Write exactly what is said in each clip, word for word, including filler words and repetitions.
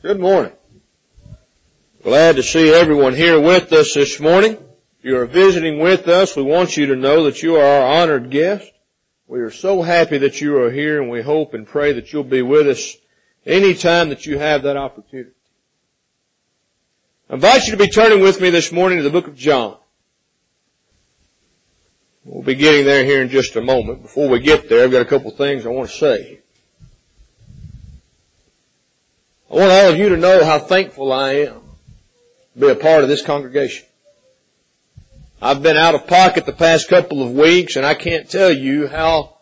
Good morning. Glad to see everyone here with us this morning. If you are visiting with us, we want you to know that you are our honored guest. We are so happy that you are here, and we hope and pray that you'll be with us anytime that you have that opportunity. I invite you to be turning with me this morning to the book of John. We'll be getting there here in just a moment. Before we get there, I've got a couple of things I want to say. I want all of you to know how thankful I am to be a part of this congregation. I've been out of pocket the past couple of weeks, and I can't tell you how,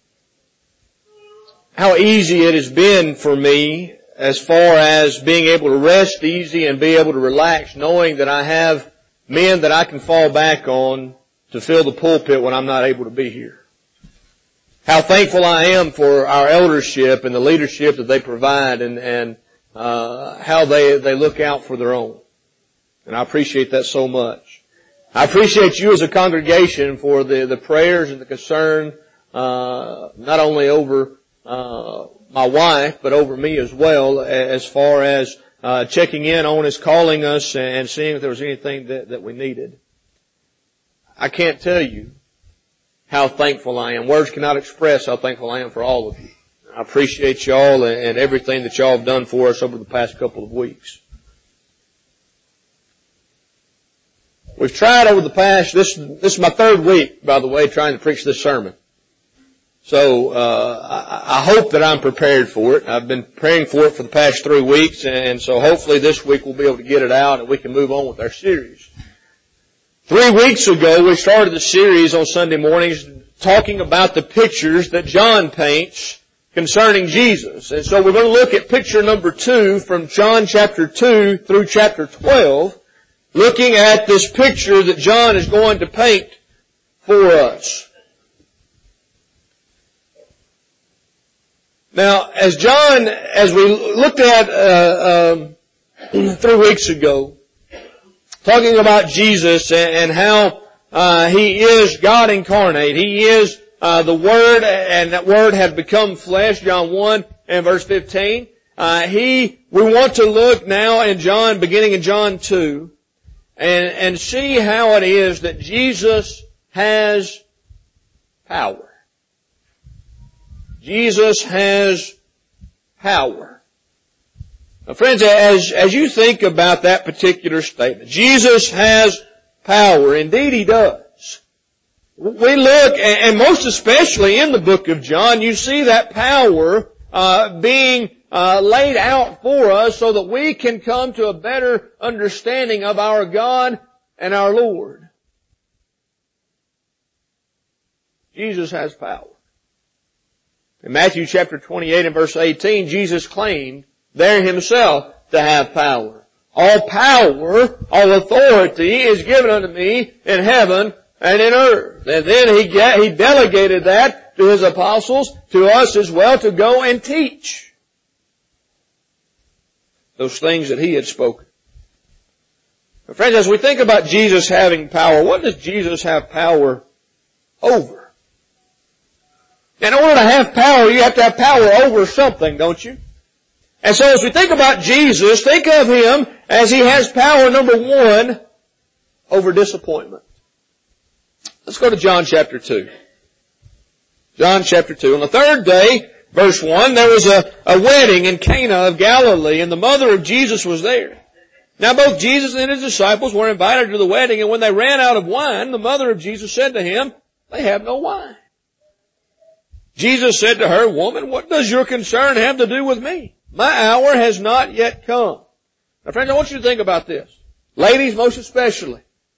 how easy it has been for me as far as being able to rest easy and be able to relax, knowing that I have men that I can fall back on to fill the pulpit when I'm not able to be here. How thankful I am for our eldership and the leadership that they provide, and, and Uh, how they, they look out for their own. And I appreciate that so much. I appreciate you as a congregation for the, the prayers and the concern, uh, not only over, uh, my wife, but over me as well, as far as, uh, checking in on us, calling us, and seeing if there was anything that, that we needed. I can't tell you how thankful I am. Words cannot express how thankful I am for all of you. I appreciate y'all and everything that y'all have done for us over the past couple of weeks. We've tried over the past, this, this is my third week, by the way, trying to preach this sermon. So, uh, I, I hope that I'm prepared for it. I've been preparing for it for the past three weeks, and so hopefully this week we'll be able to get it out and we can move on with our series. Three weeks ago, we started the series on Sunday mornings talking about the pictures that John paints concerning Jesus. And so we're going to look at picture number two from John chapter two through chapter twelve, looking at this picture that John is going to paint for us. Now, as John, as we looked at uh, um, three weeks ago, talking about Jesus and, and how uh, He is God incarnate, He is Uh, the Word, and that Word had become flesh, John one and verse fifteen. Uh, he, we want to look now in John, beginning in John two, and, and see how it is that Jesus has power. Jesus has power. Now friends, as, as you think about that particular statement, Jesus has power. Indeed He does. We look, and most especially in the book of John, you see that power uh, being uh, laid out for us so that we can come to a better understanding of our God and our Lord. Jesus has power. In Matthew chapter twenty-eight and verse eighteen, Jesus claimed there Himself to have power. All power, all authority is given unto me in heaven and in earth. And then he, he delegated that to His apostles, to us as well, to go and teach those things that He had spoken. Now, friends, as we think about Jesus having power, what does Jesus have power over? In order to have power, you have to have power over something, don't you? And so as we think about Jesus, think of Him as He has power, number one, over disappointment. Let's go to John chapter two. John chapter two. On the third day, verse one, there was a, a wedding in Cana of Galilee, and the mother of Jesus was there. Now both Jesus and His disciples were invited to the wedding, and when they ran out of wine, the mother of Jesus said to Him, "They have no wine." Jesus said to her, "Woman, what does your concern have to do with me? My hour has not yet come." Now friends, I want you to think about this. Ladies most especially.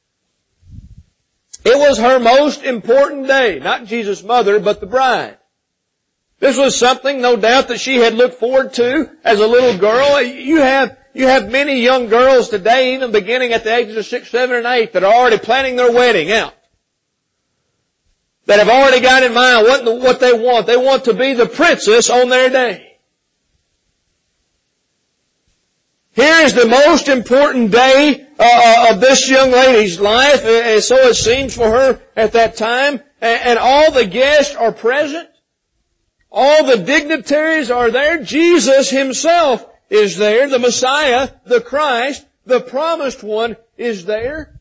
It was her most important day, not Jesus' mother, but the bride. This was something, no doubt, that she had looked forward to as a little girl. You have, you have many young girls today, even beginning at the ages of six, seven, and eight, that are already planning their wedding out. That have already got in mind what, what they want. They want to be the princess on their day. Here is the most important day uh, of this young lady's life, and so it seems for her at that time. And, and all the guests are present. All the dignitaries are there. Jesus Himself is there. The Messiah, the Christ, the promised one is there.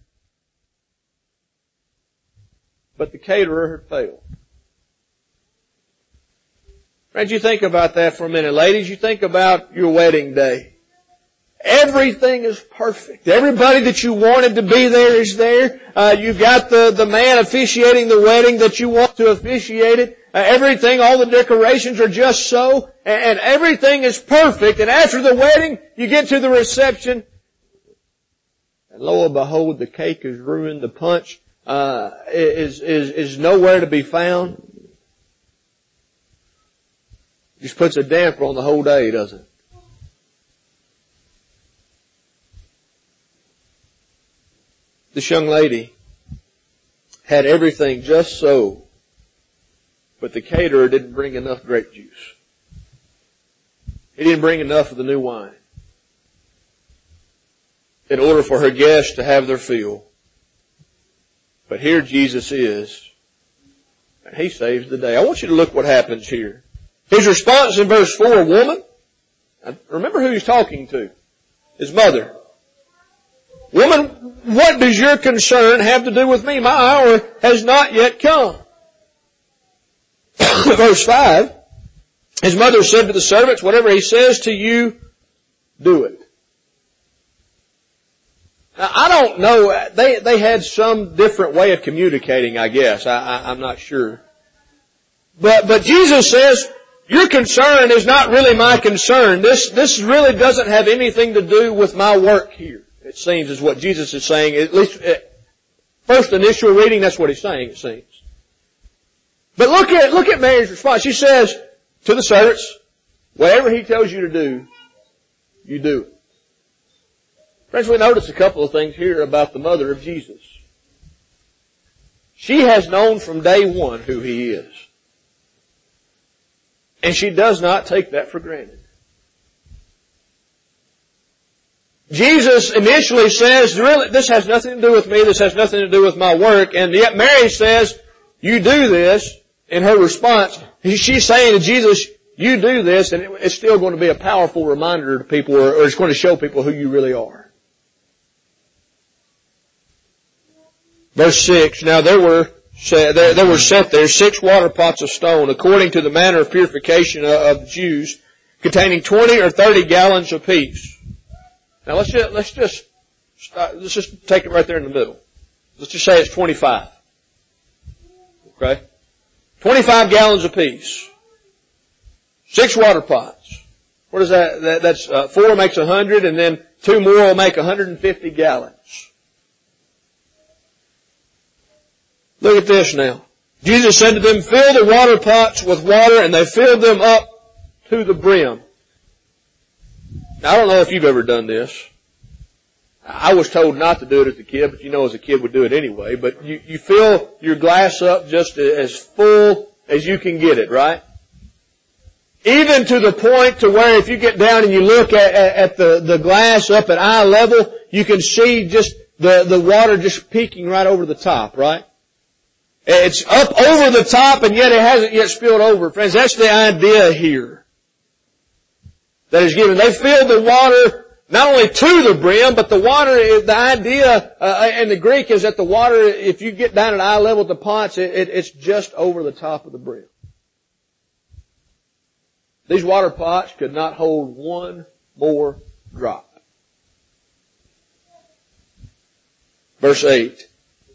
But the caterer had failed. Friends, you think about that for a minute. Ladies, you think about your wedding day. Everything is perfect. Everybody that you wanted to be there is there. Uh, you've got the, the man officiating the wedding that you want to officiate it. Uh, everything, all the decorations are just so. And, and everything is perfect. And after the wedding, you get to the reception. And lo and behold, the cake is ruined. The punch uh, is, is, is nowhere to be found. Just puts a damper on the whole day, doesn't it? This young lady had everything just so, but the caterer didn't bring enough grape juice. He didn't bring enough of the new wine in order for her guests to have their fill. But here Jesus is, and He saves the day. I want you to look what happens here. His response in verse four, woman, remember who He's talking to, His mother. Woman, what does your concern have to do with me? My hour has not yet come. Verse five, His mother said to the servants, whatever He says to you, do it. Now, I don't know, they, they had some different way of communicating, I guess. I, I, I'm not sure. But, but Jesus says, your concern is not really my concern. This, this really doesn't have anything to do with my work here. It seems is what Jesus is saying. At least, first initial reading, that's what He's saying, it seems. But look at, look at Mary's response. She says to the servants, whatever He tells you to do, you do it. Friends, we notice a couple of things here about the mother of Jesus. She has known from day one who He is. And she does not take that for granted. Jesus initially says, really, this has nothing to do with me, this has nothing to do with my work, and yet Mary says, you do this, in her response. She's saying to Jesus, you do this, and it's still going to be a powerful reminder to people, or it's going to show people who you really are. Verse six, now there were, there, there were set there six water pots of stone, according to the manner of purification of the Jews, containing twenty or thirty gallons apiece. Now let's just, let's just, let's just take it right there in the middle. Let's just say it's twenty-five. Okay? twenty-five gallons apiece. Six water pots. What is that? that that's, uh, four makes a hundred, and then two more will make one hundred fifty gallons. Look at this now. Jesus said to them, fill the water pots with water, and they filled them up to the brim. Now, I don't know if you've ever done this. I was told not to do it as a kid, but you know as a kid would do it anyway. But you, you fill your glass up just as full as you can get it, right? Even to the point to where if you get down and you look at, at, at the, the glass up at eye level, you can see just the, the water just peeking right over the top, right? It's up over the top and yet it hasn't yet spilled over. Friends, that's the idea here that is given. They filled the water not only to the brim, but the water, the idea uh, in the Greek is that the water, if you get down at eye level at the pots, it, it, it's just over the top of the brim. These water pots could not hold one more drop. Verse eight.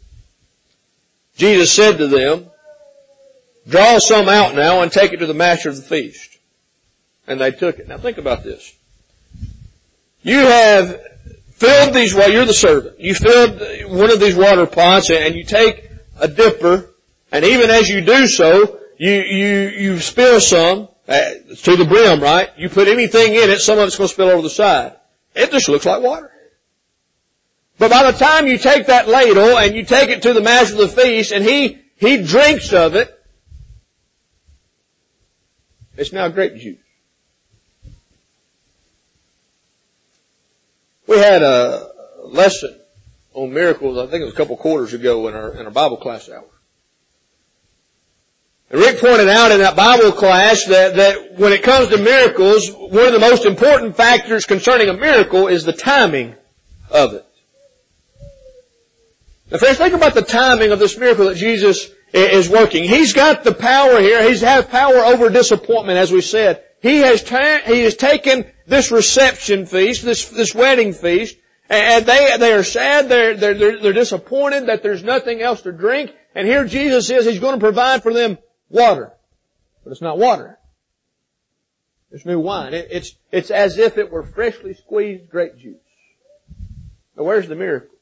Jesus said to them, draw some out now and take it to the master of the feast. And they took it. Now think about this. You have filled these, well, you're the servant. You filled one of these water pots and you take a dipper, and even as you do so, you, you, you spill some uh, to the brim, right? You put anything in it, some of it's going to spill over the side. It just looks like water. But by the time you take that ladle and you take it to the master of the feast and he, he drinks of it, it's now grape juice. We had a lesson on miracles, I think it was a couple quarters ago in our, in our Bible class hour. And Rick pointed out in that Bible class that, that when it comes to miracles, one of the most important factors concerning a miracle is the timing of it. Now friends, think about the timing of this miracle that Jesus is working. He's got the power here. He's had power over disappointment, as we said. He has ta- he has taken this reception feast, this this wedding feast, and they they are sad. They're they're they're disappointed that there's nothing else to drink. And here Jesus says He's going to provide for them water, but it's not water. It's new wine. It, it's it's as if it were freshly squeezed grape juice. Now, where's the miracle?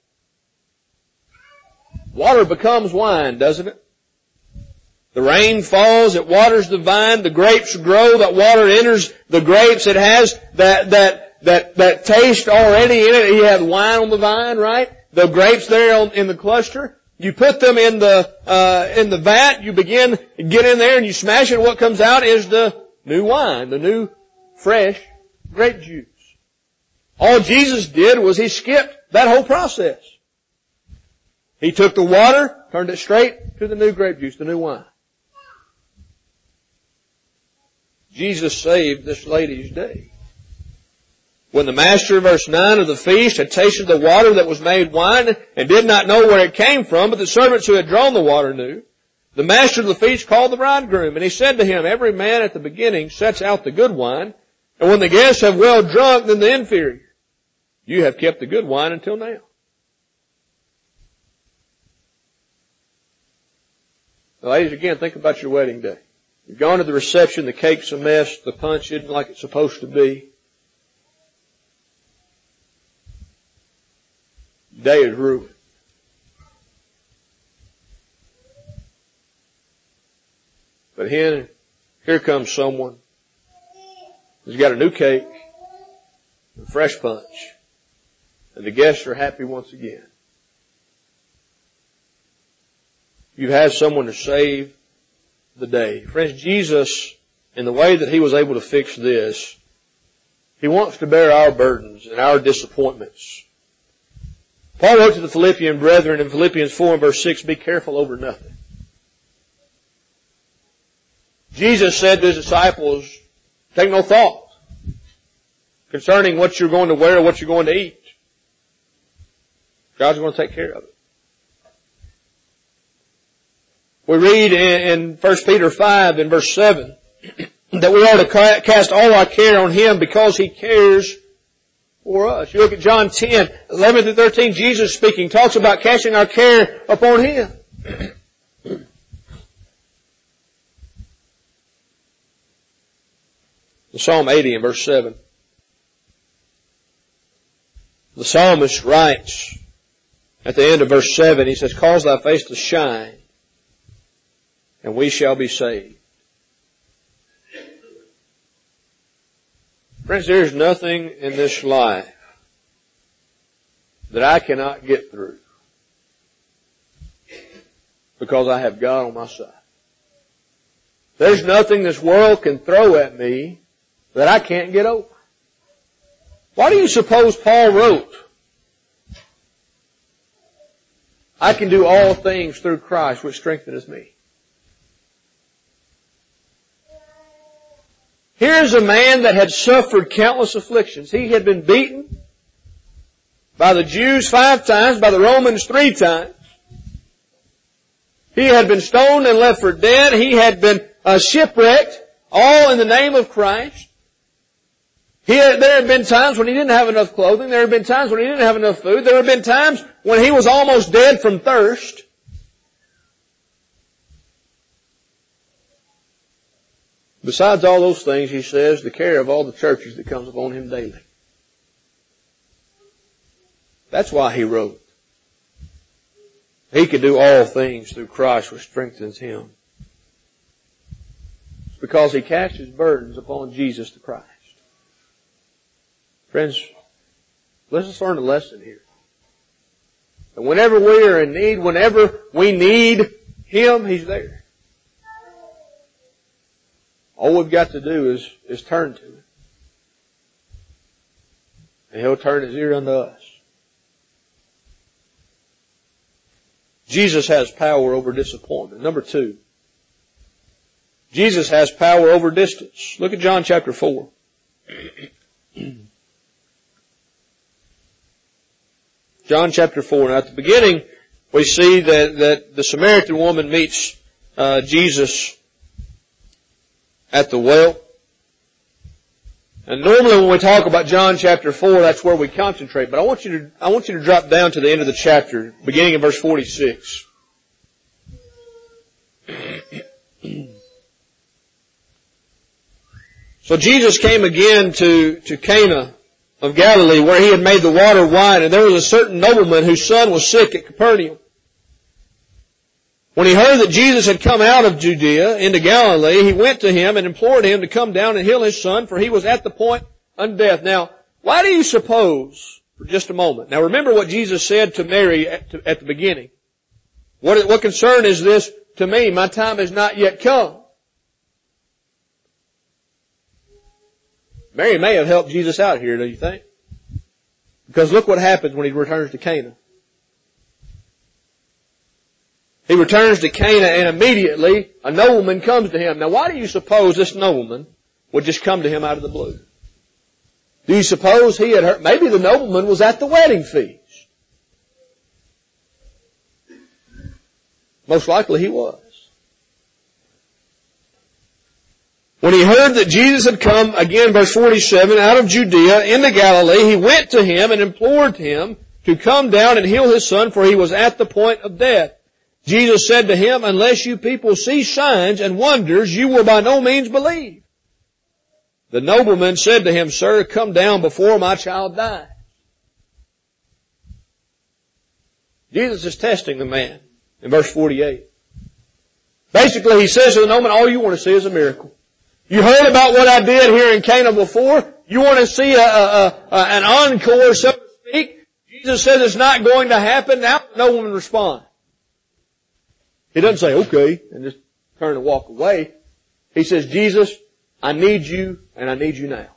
Water becomes wine, doesn't it? The rain falls, it waters the vine, the grapes grow, that water enters the grapes, it has that, that, that, that taste already in it. You have wine on the vine, right? The grapes there on, in the cluster. You put them in the, uh, in the vat, you begin, get in there and you smash it, and what comes out is the new wine, the new, fresh grape juice. All Jesus did was He skipped that whole process. He took the water, turned it straight to the new grape juice, the new wine. Jesus saved this lady's day. When the master, verse nine of the feast, had tasted the water that was made wine and did not know where it came from, but the servants who had drawn the water knew, the master of the feast called the bridegroom, and he said to him, every man at the beginning sets out the good wine, and when the guests have well drunk, then the inferior. You have kept the good wine until now. Now, ladies, again, think about your wedding day. You've gone to the reception, the cake's a mess, the punch isn't like it's supposed to be. Your day is ruined. But here, here comes someone who's got a new cake, a fresh punch, and the guests are happy once again. You've had someone to save the day. Friends, Jesus, in the way that He was able to fix this, He wants to bear our burdens and our disappointments. Paul wrote to the Philippian brethren in Philippians four and verse six, be careful over nothing. Jesus said to His disciples, take no thought concerning what you're going to wear or what you're going to eat. God's going to take care of it. We read in First Peter five in verse seven that we are to cast all our care on Him because He cares for us. You look at John ten, eleven through thirteen, Jesus speaking, talks about casting our care upon Him. In Psalm eighty in verse seven, the psalmist writes at the end of verse seven, he says, cause thy face to shine, and we shall be saved. Friends, there is nothing in this life that I cannot get through because I have God on my side. There's nothing this world can throw at me that I can't get over. Why do you suppose Paul wrote, I can do all things through Christ which strengtheneth me? Here's a man that had suffered countless afflictions. He had been beaten by the Jews five times, by the Romans three times. He had been stoned and left for dead. He had been uh, shipwrecked, all in the name of Christ. He had, there had been times when he didn't have enough clothing. There had been times when he didn't have enough food. There had been times when he was almost dead from thirst. Besides all those things, he says, the care of all the churches that comes upon him daily. That's why he wrote. He could do all things through Christ which strengthens him. It's because he cast his burdens upon Jesus the Christ. Friends, let's just learn a lesson here. And whenever we are in need, whenever we need Him, He's there. All we've got to do is, is turn to Him. And He'll turn His ear unto us. Jesus has power over disappointment. Number two, Jesus has power over distance. Look at John chapter four. John chapter four. Now at the beginning, we see that, that the Samaritan woman meets uh, Jesus at the well. And normally when we talk about John chapter four, that's where we concentrate. But I want you to, I want you to drop down to the end of the chapter, beginning in verse forty-six. So Jesus came again to, to Cana of Galilee, where he had made the water wine, and there was a certain nobleman whose son was sick at Capernaum. When he heard that Jesus had come out of Judea into Galilee, he went to him and implored him to come down and heal his son, for he was at the point of death. Now, why do you suppose, for just a moment, now remember what Jesus said to Mary at, to, at the beginning. What, what concern is this to me? My time has not yet come. Mary may have helped Jesus out here, do you think? Because look what happens when he returns to Cana. He returns to Cana and immediately a nobleman comes to him. Now why do you suppose this nobleman would just come to him out of the blue? Do you suppose he had heard? Maybe the nobleman was at the wedding feast. Most likely he was. When he heard that Jesus had come, again verse forty-seven, out of Judea into Galilee, he went to him and implored him to come down and heal his son, for he was at the point of death. Jesus said to him, unless you people see signs and wonders, you will by no means believe. The nobleman said to him, Sir, come down before my child dies. Jesus is testing the man in verse forty-eight. Basically, he says to the nobleman, all you want to see is a miracle. You heard about what I did here in Cana before. You want to see a, a, a, an encore, so to speak. Jesus says it's not going to happen. Now the nobleman responds. He doesn't say, okay, and just turn and walk away. He says, Jesus, I need you, and I need you now.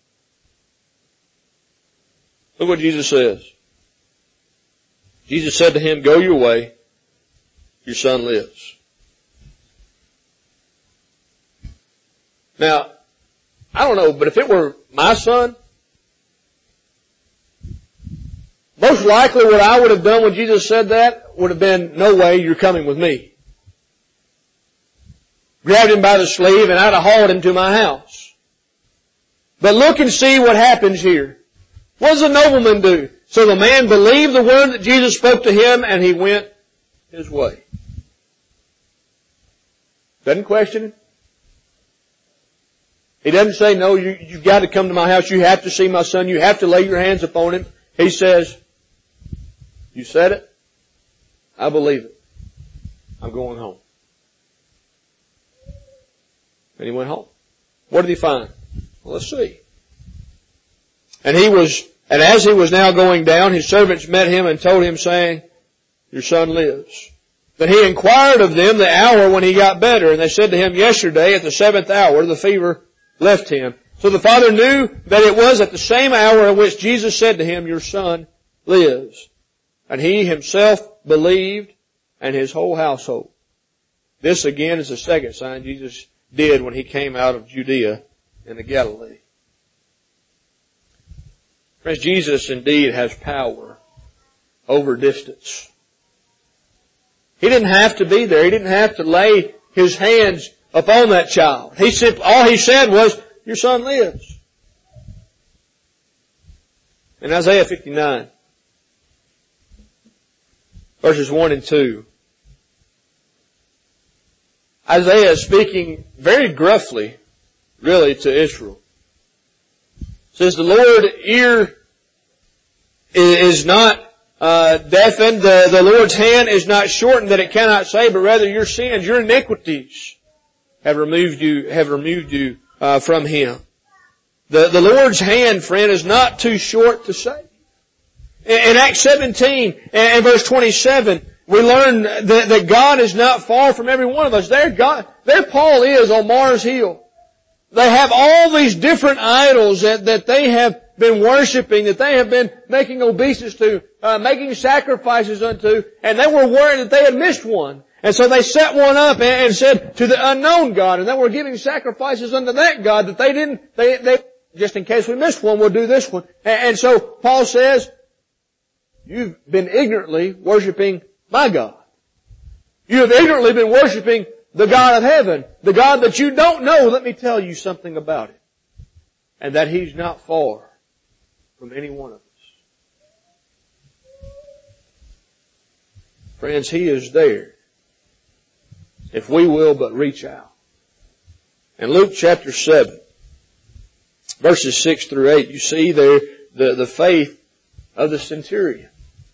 Look what Jesus says. Jesus said to him, go your way, your son lives. Now, I don't know, but if it were my son, most likely what I would have done when Jesus said that would have been, no way, you're coming with me. Grabbed him by the sleeve and I'd have hauled him to my house. But look and see what happens here. What does the nobleman do? So the man believed the word that Jesus spoke to him and he went his way. Doesn't question it. He doesn't say, no, you, you've got to come to my house. You have to see my son. You have to lay your hands upon him. He says, you said it. I believe it. I'm going home. And he went home. What did he find? Well, let's see. And he was, and as he was now going down, his servants met him and told him, saying, your son lives. But he inquired of them the hour when he got better, and they said to him, yesterday at the seventh hour the fever left him. So the father knew that it was at the same hour at which Jesus said to him, your son lives. And he himself believed, and his whole household. This again is the second sign Jesus did when he came out of Judea into Galilee. Friends, Jesus indeed has power over distance. He didn't have to be there. He didn't have to lay his hands upon that child. He said, all he said was, your son lives. In Isaiah fifty-nine, verses one and two, Isaiah is speaking very gruffly, really, to Israel. It says, the Lord's ear is not uh, deafened, the, the Lord's hand is not shortened that it cannot save, but rather your sins, your iniquities have removed you, have removed you uh, from Him. The, the Lord's hand, friend, is not too short to save. In, in Acts seventeen and verse twenty-seven, we learn that, that God is not far from every one of us. There, God, there Paul is on Mars Hill. They have all these different idols that, that they have been worshiping, that they have been making obeisance to, uh, making sacrifices unto, and they were worried that they had missed one. And so they set one up and said to the unknown God, and they were giving sacrifices unto that God that they didn't, they, they, just in case we missed one, we'll do this one. And so Paul says, you've been ignorantly worshiping my God. You have ignorantly been worshiping the God of heaven, the God that you don't know. Let me tell you something about it. And that He's not far from any one of us. Friends, He is there if we will but reach out. In Luke chapter seven, verses six through eight, you see there the, the faith of the centurion.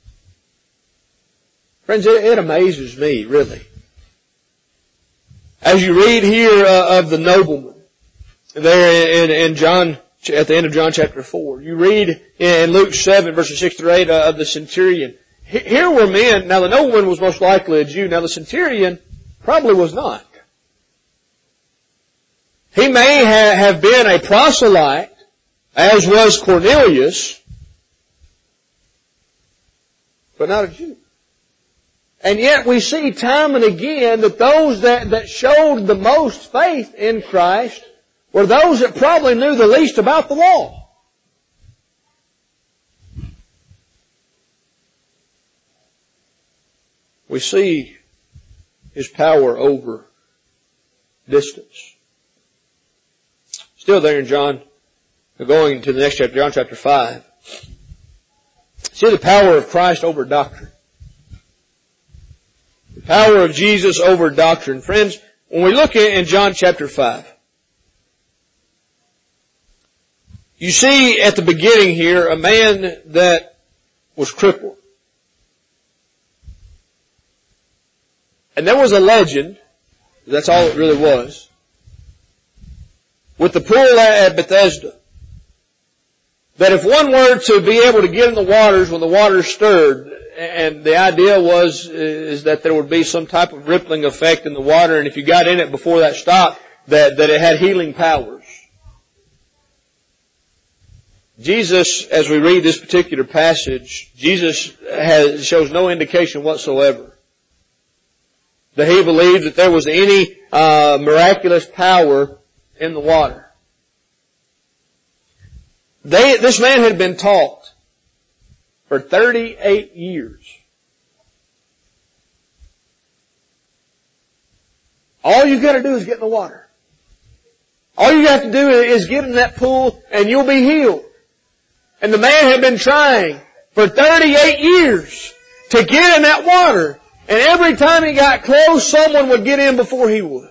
Friends, it, it amazes me, really. As you read here uh, of the nobleman, there in, in John, at the end of John chapter four, you read in Luke seven, verses six through eight uh, of the centurion. Here were men, now the nobleman was most likely a Jew, now the centurion probably was not. He may ha- have been a proselyte, as was Cornelius, but not a Jew. And yet we see time and again that those that, that showed the most faith in Christ were those that probably knew the least about the law. We see His power over distance. Still there in John, going to the next chapter, John chapter five. See the power of Christ over doctrine. The power of Jesus over doctrine. Friends, when we look in John chapter five, you see at the beginning here a man that was crippled. And there was a legend, that's all it really was, with the pool at Bethesda, that if one were to be able to get in the waters when the waters stirred, and the idea was is that there would be some type of rippling effect in the water, and if you got in it before that stopped, that, that it had healing powers. Jesus, as we read this particular passage, Jesus has, shows no indication whatsoever that He believed that there was any uh, miraculous power in the water. They, this man had been taught for thirty-eight years. All you got to do is get in the water. All you have to do is get in that pool and you'll be healed. And the man had been trying for thirty-eight years to get in that water. And every time he got close, someone would get in before he would.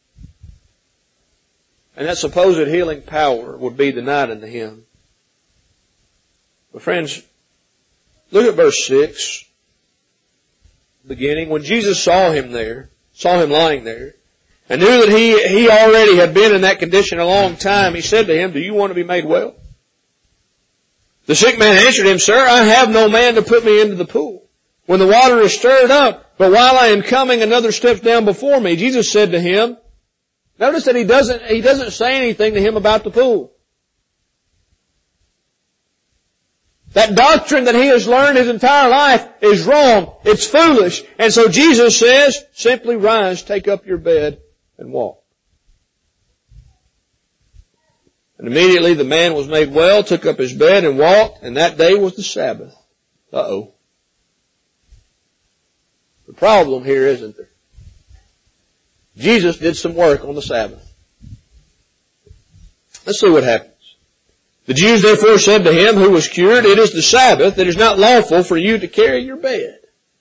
And that supposed healing power would be denied unto him. But friends, look at verse six. Beginning, when Jesus saw him there, saw him lying there, and knew that he, he already had been in that condition a long time, He said to him, do you want to be made well? The sick man answered him, Sir, I have no man to put me into the pool when the water is stirred up, but while I am coming, another steps down before me. Jesus said to him, notice that he doesn't, he doesn't say anything to him about the pool. That doctrine that he has learned his entire life is wrong. It's foolish. And so Jesus says, simply rise, take up your bed, and walk. And immediately the man was made well, took up his bed, and walked, and that day was the Sabbath. Uh-oh. The problem here, isn't there? Jesus did some work on the Sabbath. Let's see what happens. The Jews therefore said to him who was cured, it is the Sabbath, it is not lawful for you to carry your bed.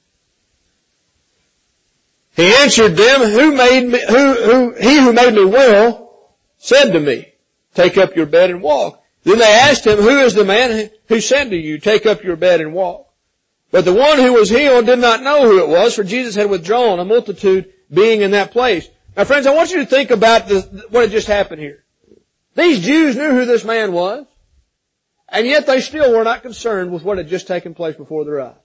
He answered them, who made me, who, who, he who made me well said to me, take up your bed and walk. Then they asked him, who is the man who said to you, take up your bed and walk? But the one who was healed did not know who it was, for Jesus had withdrawn, a multitude being in that place. Now friends, I want you to think about this, what had just happened here. These Jews knew who this man was, and yet they still were not concerned with what had just taken place before their eyes.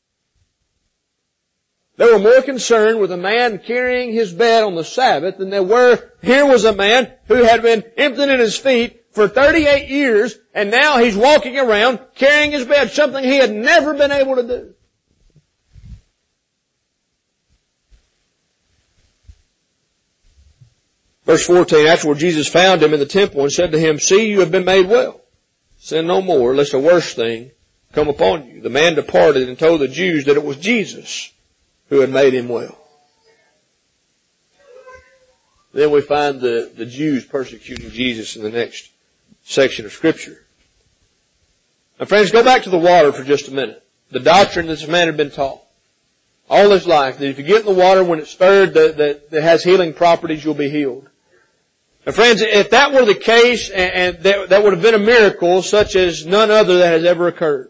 They were more concerned with a man carrying his bed on the Sabbath than they were, here was a man who had been impotent in his feet for thirty-eight years, and now he's walking around carrying his bed, something he had never been able to do. Verse fourteen, afterward Jesus found him in the temple and said to him, See, you have been made well. Sin no more, lest a worse thing come upon you. The man departed and told the Jews that it was Jesus who had made him well. Then we find the, the Jews persecuting Jesus in the next section of Scripture. Now friends, go back to the water for just a minute. The doctrine that this man had been taught all his life, that if you get in the water when it's stirred, that, that, that has healing properties, you'll be healed. Now friends, if that were the case, and, and that, that would have been a miracle such as none other that has ever occurred.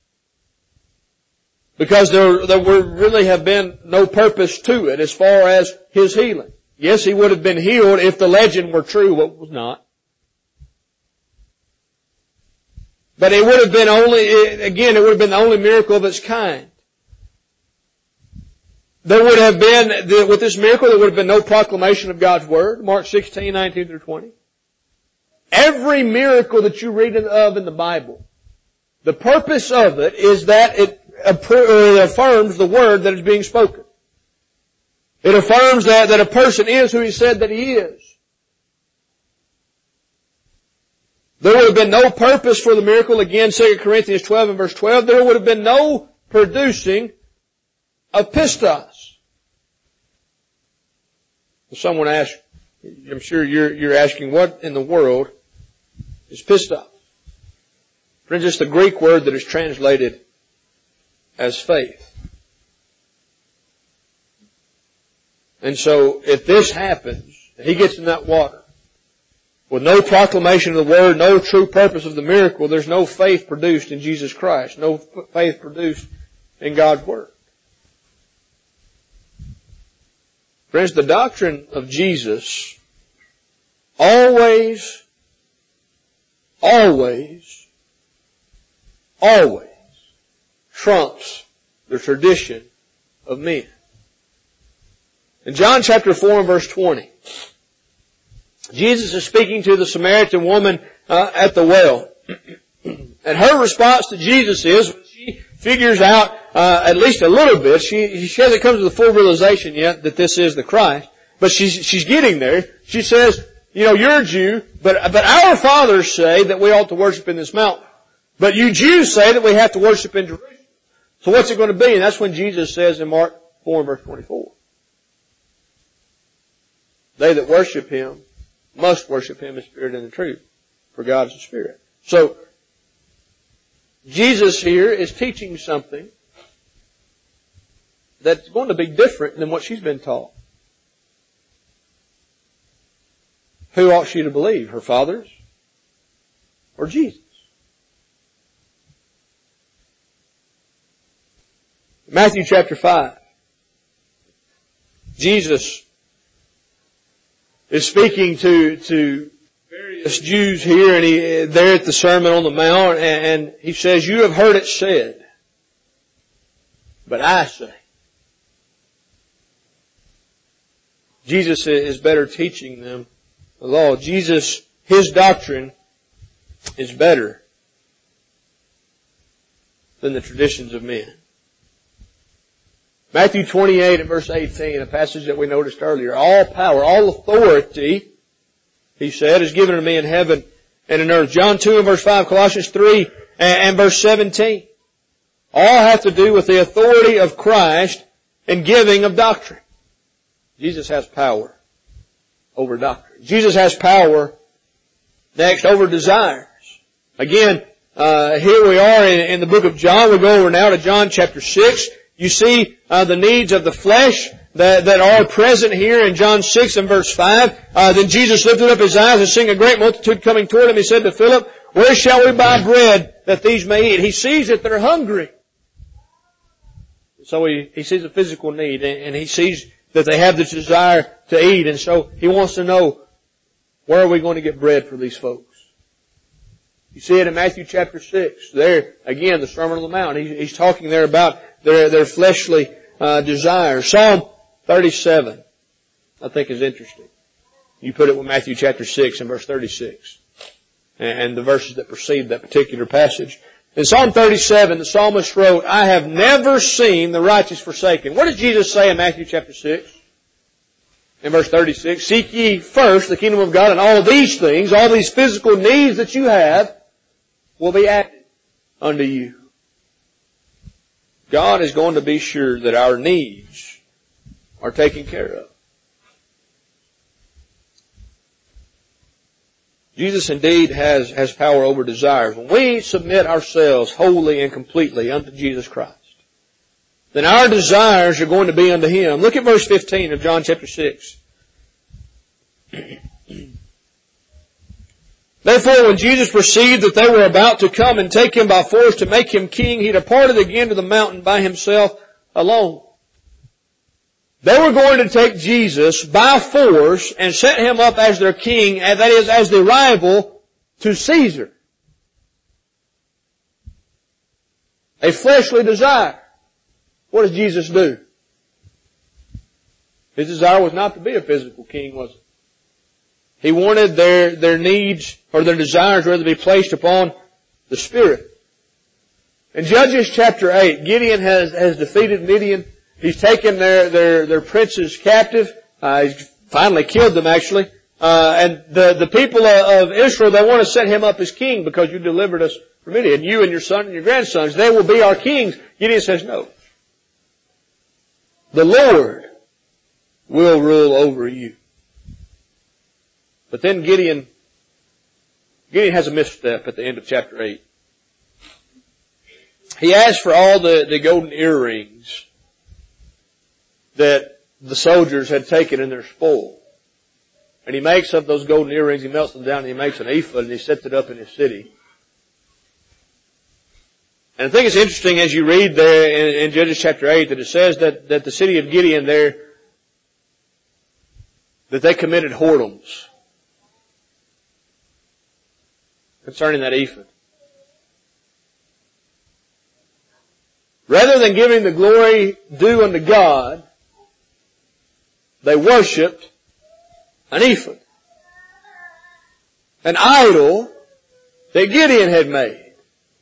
Because there, there would really have been no purpose to it as far as his healing. Yes, he would have been healed if the legend were true, what was not. But it would have been only, again, it would have been the only miracle of its kind. There would have been, with this miracle, there would have been no proclamation of God's Word. Mark sixteen, nineteen through twenty. Every miracle that you read of in the Bible, the purpose of it is that it affirms the Word that is being spoken. It affirms that, that a person is who he said that he is. There would have been no purpose for the miracle. Again, Second Corinthians twelve and verse twelve. There would have been no producing of pistos. Someone asked, I'm sure you're, you're asking, what in the world is pistos? Friends, it's the Greek word that is translated as faith. And so, if this happens, and he gets in that water, with no proclamation of the Word, no true purpose of the miracle, there's no faith produced in Jesus Christ, no faith produced in God's Word. Friends, the doctrine of Jesus always, always, always trumps the tradition of men. In John chapter four and verse twenty, Jesus is speaking to the Samaritan woman uh, at the well. And her response to Jesus is, when she figures out uh, at least a little bit, she, she hasn't come to the full realization yet that this is the Christ, but she's, she's getting there. She says, you know, you're a Jew, but, but our fathers say that we ought to worship in this mountain. But you Jews say that we have to worship in Jerusalem. So what's it going to be? And that's when Jesus says in Mark four and verse twenty-four, they that worship Him must worship Him in spirit and in truth, for God is a spirit. So, Jesus here is teaching something that's going to be different than what she's been taught. Who ought she to believe? Her fathers or Jesus? Matthew chapter five. Jesus is speaking to, to various Jews here, and he, there at the Sermon on the Mount, and, and he says, you have heard it said, but I say. Jesus is better teaching them the law. Jesus, His doctrine is better than the traditions of men. Matthew twenty-eight and verse eighteen, a passage that we noticed earlier. All power, all authority, He said, is given to me in heaven and in earth. John two and verse five, Colossians three and, and verse seventeen. All have to do with the authority of Christ and giving of doctrine. Jesus has power over doctrine. Jesus has power, next, over desires. Again, uh, here we are in, in the book of John. We go over now to John chapter six. You see uh, the needs of the flesh that, that are present here in John six and verse five. Uh, then Jesus lifted up His eyes and seeing a great multitude coming toward Him, He said to Philip, where shall we buy bread that these may eat? He sees that they're hungry. So he, he sees a physical need, and, and he sees that they have this desire to eat. And so He wants to know, where are we going to get bread for these folks? You see it in Matthew chapter six. There, again, the Sermon on the Mount. He, he's talking there about their, their fleshly uh, desires. Psalm thirty-seven, I think, is interesting. You put it with Matthew chapter six and verse thirty-six. And, and the verses that precede that particular passage. In Psalm thirty-seven, the psalmist wrote, I have never seen the righteous forsaken. What does Jesus say in Matthew chapter six? In verse thirty-six, seek ye first the kingdom of God, and all these things, all these physical needs that you have, will be added unto you. God is going to be sure that our needs are taken care of. Jesus indeed has, has power over desires. When we submit ourselves wholly and completely unto Jesus Christ, then our desires are going to be unto Him. Look at verse fifteen of John chapter six. Therefore, when Jesus perceived that they were about to come and take Him by force to make Him king, He departed again to the mountain by Himself alone. They were going to take Jesus by force and set Him up as their king, and that is, as the rival to Caesar. A fleshly desire. What does Jesus do? His desire was not to be a physical king, was it? He wanted their, their needs, or their desires rather, to be placed upon the Spirit. In Judges chapter eight, Gideon has, has defeated Midian. He's taken their, their, their princes captive. Uh, he's finally killed them, actually. Uh, and the, the people of Israel, they want to set him up as king because you delivered us from Midian. You and your son and your grandsons, they will be our kings. Gideon says, no. The Lord will rule over you. But then Gideon, Gideon has a misstep at the end of chapter eight. He asks for all the, the golden earrings that the soldiers had taken in their spoil. And he makes up those golden earrings, he melts them down, and he makes an ephod, and he sets it up in his city. And I think it's interesting as you read there in, in Judges chapter eight that it says that, that the city of Gideon there, that they committed whoredoms concerning that ephod. Rather than giving the glory due unto God, they worshipped an ephod, an idol that Gideon had made.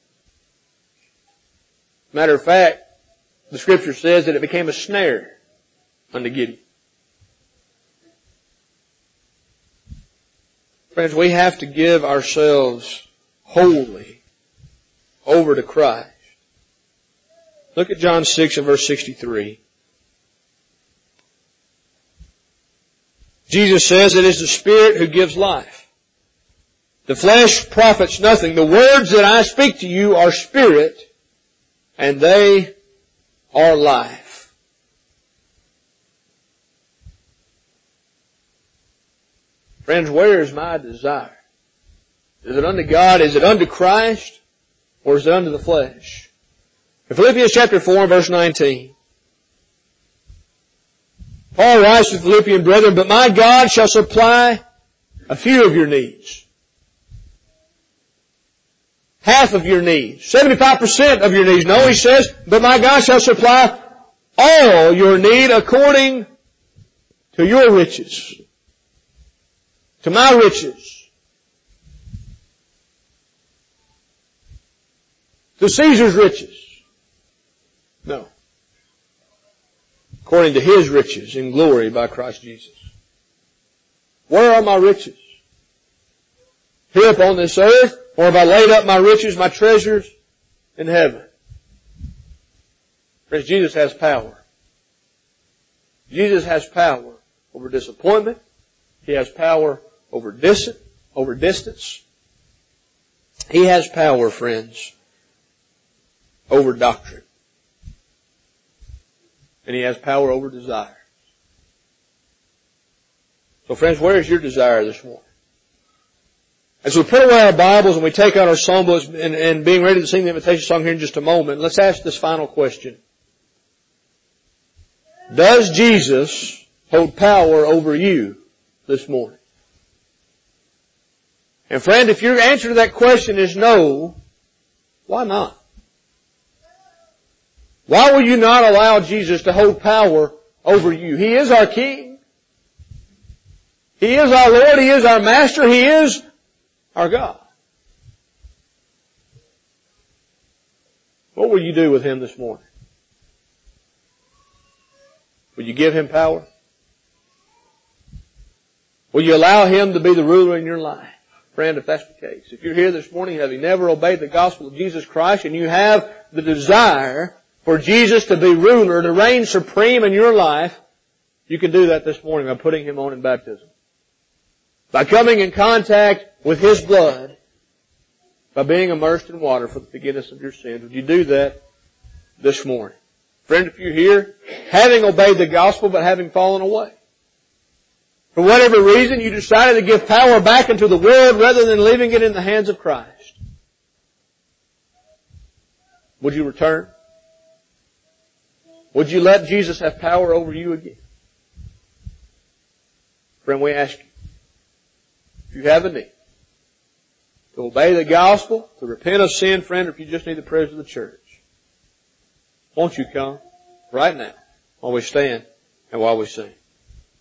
Matter of fact, the Scripture says that it became a snare unto Gideon. Friends, we have to give ourselves wholly over to Christ. Look at John six and verse sixty-three. Jesus says, it is the Spirit who gives life. The flesh profits nothing. The words that I speak to you are spirit, and they are life. Friends, where is my desire? Is it unto God? Is it unto Christ? Or is it unto the flesh? In Philippians chapter four and verse nineteen, Paul writes to the Philippian brethren, but my God shall supply a few of your needs. Half of your needs. seventy-five percent of your needs. No, he says, but my God shall supply all your need according to your riches. To my riches. To Caesar's riches. No. According to His riches in glory by Christ Jesus. Where are my riches? Here upon this earth? Or have I laid up my riches, my treasures in heaven? Friends, Jesus has power. Jesus has power over disappointment. He has power over distance, over distance. He has power, friends, over doctrine. And He has power over desire. So friends, where is your desire this morning? As we put away our Bibles and we take out our songbooks and, and being ready to sing the invitation song here in just a moment, let's ask this final question. Does Jesus hold power over you this morning? And friend, if your answer to that question is no, why not? Why will you not allow Jesus to hold power over you? He is our King. He is our Lord. He is our Master. He is our God. What will you do with Him this morning? Will you give Him power? Will you allow Him to be the ruler in your life? Friend, if that's the case, if you're here this morning having never obeyed the gospel of Jesus Christ and you have the desire for Jesus to be ruler, to reign supreme in your life, you can do that this morning by putting Him on in baptism. By coming in contact with His blood, by being immersed in water for the forgiveness of your sins. Would you do that this morning? Friend, if you're here, having obeyed the gospel but having fallen away, for whatever reason you decided to give power back into the world rather than leaving it in the hands of Christ, would you return? Would you let Jesus have power over you again? Friend, we ask you, if you have a need, to obey the gospel, to repent of sin, friend, or if you just need the prayers of the church, won't you come right now while we stand and while we sing?